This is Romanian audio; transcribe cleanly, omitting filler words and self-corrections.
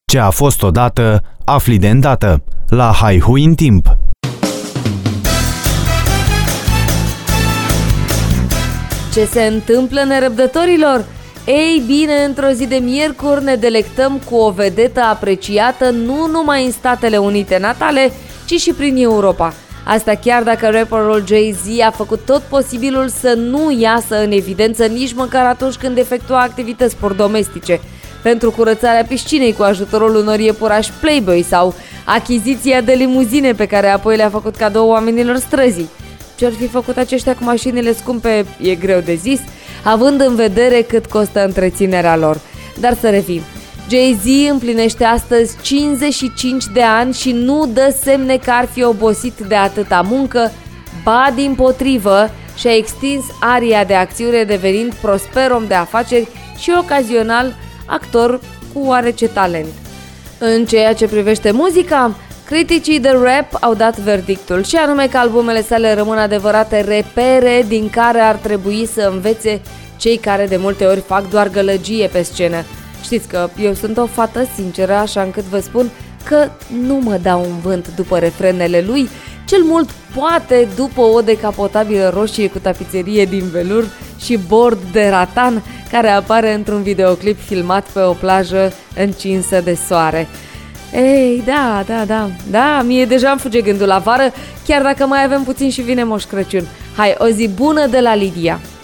Ce a fost odată, afli de îndată. La Haihui în timp. Ce se întâmplă, nerăbdătorilor? Ei bine, într-o zi de miercuri ne delectăm cu o vedetă apreciată nu numai în Statele Unite natale, ci și prin Europa. Asta chiar dacă rapperul Jay-Z a făcut tot posibilul să nu iasă în evidență nici măcar atunci când efectua activități domestice, pentru curățarea piscinei cu ajutorul unor iepurași Playboy sau achiziția de limuzine pe care apoi le-a făcut cadou oamenilor străzii. Ce-or fi făcut aceștia cu mașinile scumpe e greu de zis, având în vedere cât costă întreținerea lor. Dar să revin. Jay-Z împlinește astăzi 55 de ani și nu dă semne că ar fi obosit de atâta muncă, ba dimpotrivă și-a extins aria de acțiune devenind prosper om de afaceri și ocazional actor cu oarece talent. În ceea ce privește muzica, criticii de rap au dat verdictul și anume că albumele sale rămân adevărate repere din care ar trebui să învețe cei care de multe ori fac doar gălăgie pe scenă. Știți că eu sunt o fată sinceră, așa încât vă spun că nu mă dau un vânt după refrenele lui, cel mult poate după o decapotabilă roșie cu tapiserie din velur și bord de ratan care apare într-un videoclip filmat pe o plajă încinsă de soare. Ei, da, mie deja îmi fuge gândul la vară, chiar dacă mai avem puțin și vine Moș Crăciun. Hai, o zi bună de la Lidia!